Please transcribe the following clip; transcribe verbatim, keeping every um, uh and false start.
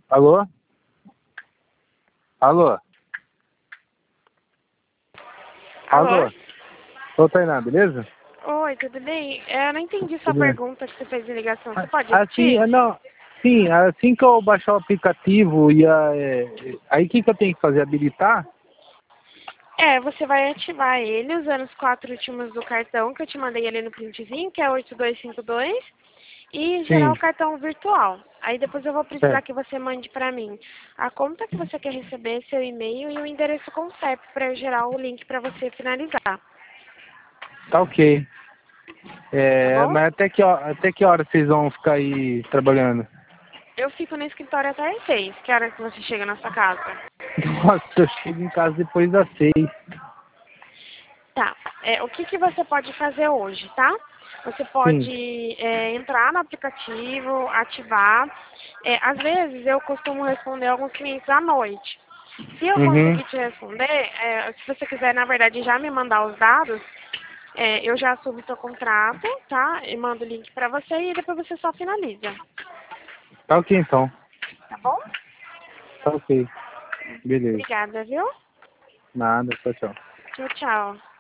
Alô? Alô? Alô? Alô? Ô, Tainá, beleza? Oi, tudo bem? É, Eu não entendi sua Tudo bem. pergunta que você fez em ligação. Você pode Assim, repetir? é, não, sim, assim que eu baixar o aplicativo e a, é, aí o que, que eu tenho que fazer? Habilitar? É, você vai ativar ele usando os quatro últimos do cartão, que eu te mandei ali no printzinho, que é oito dois cinco dois, e gerar Sim, o cartão virtual. Aí depois eu vou precisar certo. que você mande pra mim a conta que você quer receber, seu e-mail e o endereço com o C E P para eu gerar o link para você finalizar, Tá ok. tá É, bom? mas até que, hora, até que hora vocês vão ficar aí trabalhando? Eu fico no escritório até às seis. Que hora que você chega na sua casa? Nossa, eu chego em casa depois das seis. Tá. É, o que, que você pode fazer hoje, tá? Você Sim. pode é, entrar no aplicativo, ativar. É, às vezes eu costumo responder alguns clientes à noite. Se eu Uhum. conseguir te responder, é, se você quiser, na verdade, já me mandar os dados, é, eu já subo seu contrato, tá? E mando o link pra você e depois você só finaliza. Tá ok então. Tá bom? Tá ok. Beleza. Obrigada, viu? Nada, tchau, tchau. Tchau, tchau.